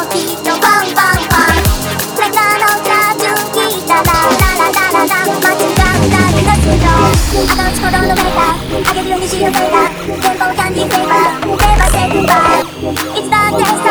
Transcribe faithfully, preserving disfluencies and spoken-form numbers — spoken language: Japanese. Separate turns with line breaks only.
きっとポンポンポンレターのチャージ聞いたらラララララ間違ったりのスロー後打ち鼓動のメーター上げるようにしようデータ電報感じフェイバーフェイバーセーフバーいつだって